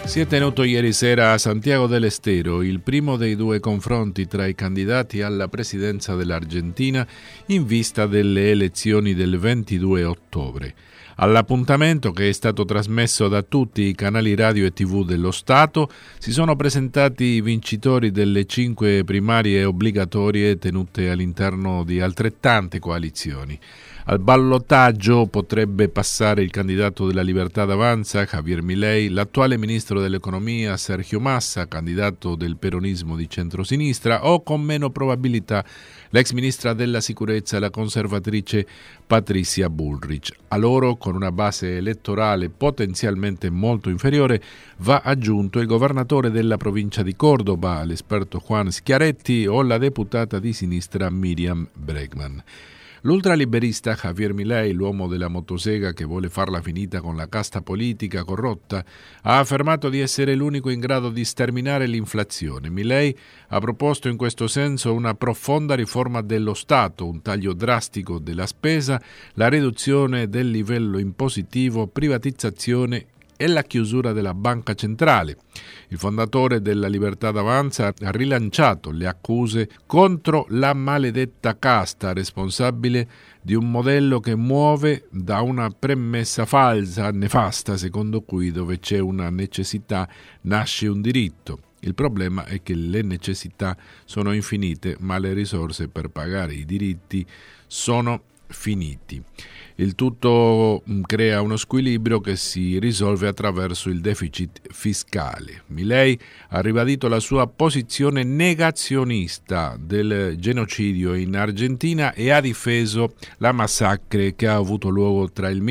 Si è tenuto ieri sera a Santiago del Estero il primo dei due confronti tra i candidati alla presidenza dell'Argentina in vista delle elezioni del 22 ottobre. All'appuntamento, che è stato trasmesso da tutti i canali radio e TV dello Stato, si sono presentati i vincitori delle 5 primarie obbligatorie tenute all'interno di altrettante coalizioni. Al ballottaggio potrebbe passare il candidato della Libertà d'Avanza, Javier Milei, l'attuale ministro dell'Economia, Sergio Massa, candidato del peronismo di centrosinistra, o con meno probabilità l'ex ministra della Sicurezza, la conservatrice Patricia Bullrich. A loro, con una base elettorale potenzialmente molto inferiore, va aggiunto il governatore della provincia di Córdoba, l'esperto Juan Schiaretti, o la deputata di sinistra Miriam Bregman. L'ultraliberista Javier Milei, l'uomo della motosega che vuole farla finita con la casta politica corrotta, ha affermato di essere l'unico in grado di sterminare l'inflazione. Milei ha proposto in questo senso una profonda riforma dello Stato, un taglio drastico della spesa, la riduzione del livello impositivo, privatizzazione e la chiusura della banca centrale. Il fondatore della Libertà d'Avanza ha rilanciato le accuse contro la maledetta casta, responsabile di un modello che muove da una premessa falsa, nefasta, secondo cui dove c'è una necessità nasce un diritto. Il problema è che le necessità sono infinite, ma le risorse per pagare i diritti sono finiti. Il tutto crea uno squilibrio che si risolve attraverso il deficit fiscale. Milei ha ribadito la sua posizione negazionista del genocidio in Argentina e ha difeso la massacre che ha avuto luogo tra il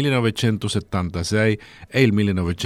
1976 e il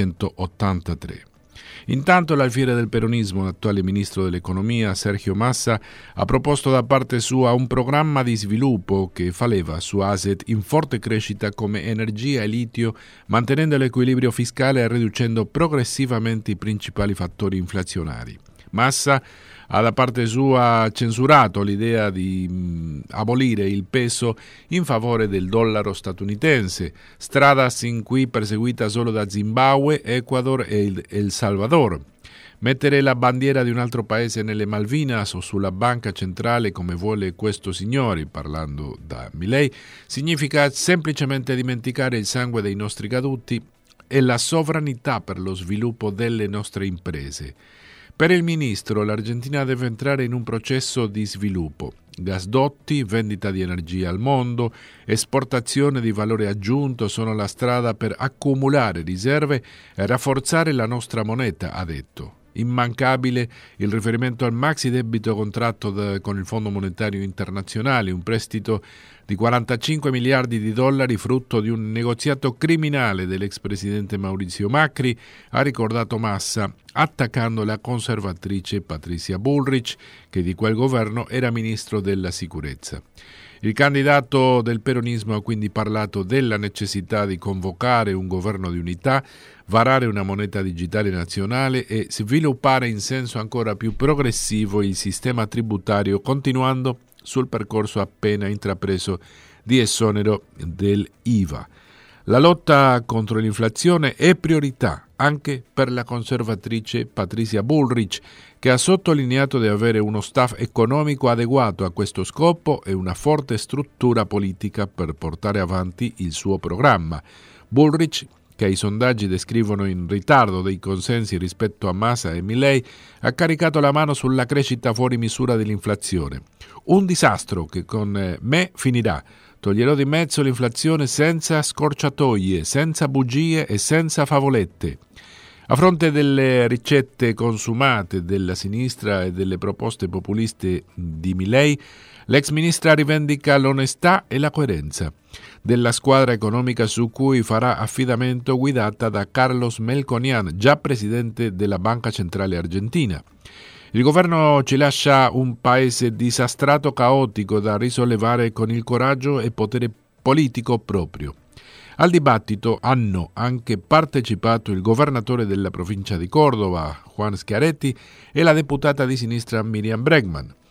1983. Intanto l'alfiere del peronismo, l'attuale ministro dell'Economia, Sergio Massa, ha proposto da parte sua un programma di sviluppo che fa leva su asset in forte crescita come energia e litio, mantenendo l'equilibrio fiscale e riducendo progressivamente i principali fattori inflazionari. Massa ha da parte sua censurato l'idea di abolire il peso in favore del dollaro statunitense, strada sin qui perseguita solo da Zimbabwe, Ecuador e El Salvador. Mettere la bandiera di un altro paese nelle Malvinas o sulla banca centrale, come vuole questo signore, parlando da Milei, significa semplicemente dimenticare il sangue dei nostri caduti e la sovranità per lo sviluppo delle nostre imprese. Per il ministro, l'Argentina deve entrare in un processo di sviluppo. Gasdotti, vendita di energia al mondo, esportazione di valore aggiunto sono la strada per accumulare riserve e rafforzare la nostra moneta, ha detto. Immancabile il riferimento al maxi debito contratto con il Fondo Monetario Internazionale, un prestito di 45 miliardi di dollari frutto di un negoziato criminale dell'ex presidente Maurizio Macri, ha ricordato Massa, attaccando la conservatrice Patricia Bullrich, che di quel governo era ministro della sicurezza. Il candidato del peronismo ha quindi parlato della necessità di convocare un governo di unità, varare una moneta digitale nazionale e sviluppare in senso ancora più progressivo il sistema tributario, continuando sul percorso appena intrapreso di esonero dell'IVA. La lotta contro l'inflazione è priorità anche per la conservatrice Patricia Bullrich, che ha sottolineato di avere uno staff economico adeguato a questo scopo e una forte struttura politica per portare avanti il suo programma. Bullrich, che i sondaggi descrivono in ritardo dei consensi rispetto a Massa e Milei, ha caricato la mano sulla crescita fuori misura dell'inflazione. Un disastro che con me finirà. Toglierò di mezzo l'inflazione senza scorciatoie, senza bugie e senza favolette. A fronte delle ricette consumate della sinistra e delle proposte populiste di Milei, l'ex ministra rivendica l'onestà e la coerenza della squadra economica su cui farà affidamento, guidata da Carlos Melconian, già presidente della Banca Centrale Argentina. Il governo ci lascia un paese disastrato, caotico, da risollevare con il coraggio e potere politico proprio. Al dibattito hanno anche partecipato il governatore della provincia di Córdoba, Juan Schiaretti, e la deputata di sinistra Miriam Bregman.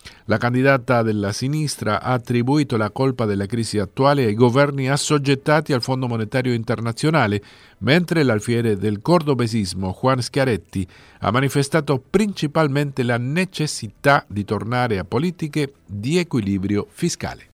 La candidata della sinistra ha attribuito la colpa della crisi attuale ai governi assoggettati al Fondo Monetario Internazionale, mentre l'alfiere del cordobesismo Juan Schiaretti ha manifestato principalmente la necessità di tornare a politiche di equilibrio fiscale.